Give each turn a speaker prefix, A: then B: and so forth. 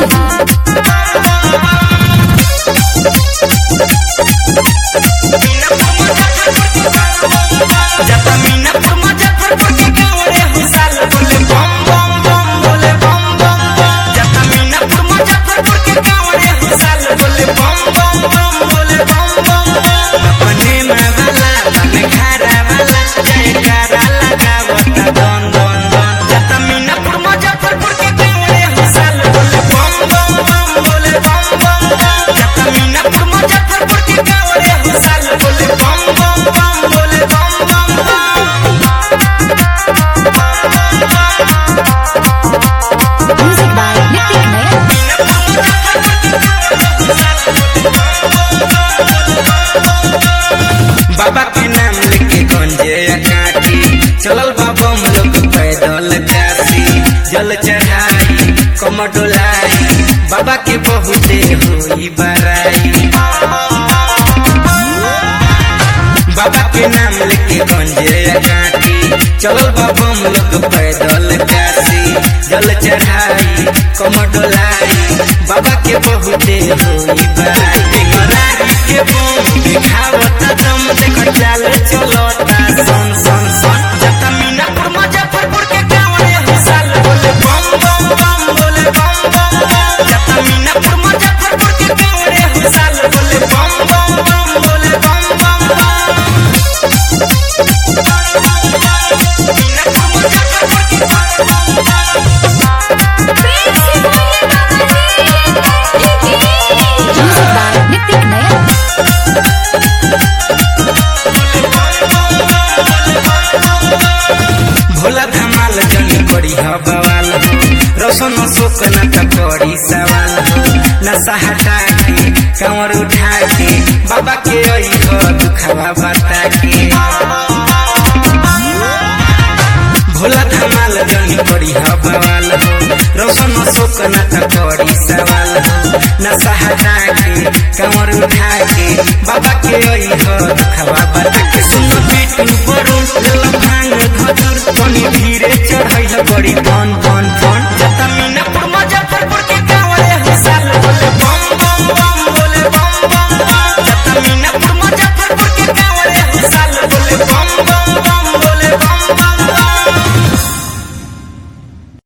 A: बाबा के नाम लेके गंजे काटी चलल बाबा हम लोग पैदल काशी जल चढ़ाई कमर डोलाई बाबा के बहुते होई बराई। बाबा के नाम लेके गंजे काटी चलल बाबा हम लोग पैदल काशी जल चढ़ाई कमर डोलाई बाबा के बहुते होई बराई। के बम दिखावत दम देख चाल चलता सन सन सन जता मीनापुर मुजफ्फरपुर के गाँव साल बोले बम बम बम बोले बम बम जता मीनापुर मुजफ्फरपुर के गाँव साल बोले बम बम बम बोले बम बम भोला धमाल जनी बड़ी बवाल रोशन शोक न करी सवाल नशा हटा के कंवर उठा के बाबा के दुखवा बता के। भोला धमाल जनी बड़ी बवाल रोशन शोक न करी सवाल नशा हटा के कंवर उठा के बाबा के दुखवा बता के। सुन बीटू बरू भांग धतुर तनी धीरे चढ़ाई बड़ी धन